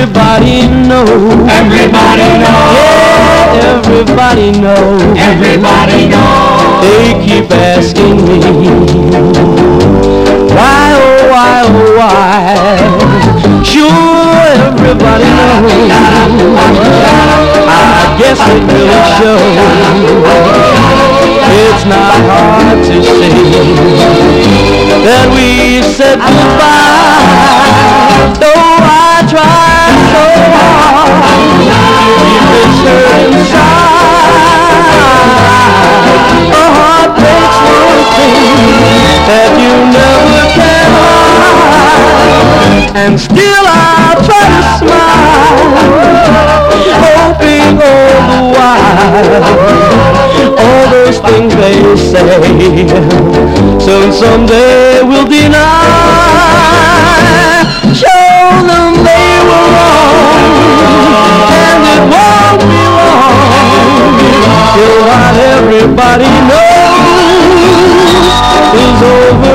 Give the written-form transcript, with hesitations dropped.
everybody knows. Everybody knows. Yeah, everybody knows. Everybody knows. They keep asking me, why, oh, why, oh, why? Sure, everybody knows. I guess it really shows. It's not hard to say that we said goodbye, though I tried so hard to keep this hurt inside. A heart breaks one thing that you never can hide, and still I try to smile, hoping all the while all those things they say soon someday will deny. Show them they were wrong, and it won't be long till what everybody knows is over.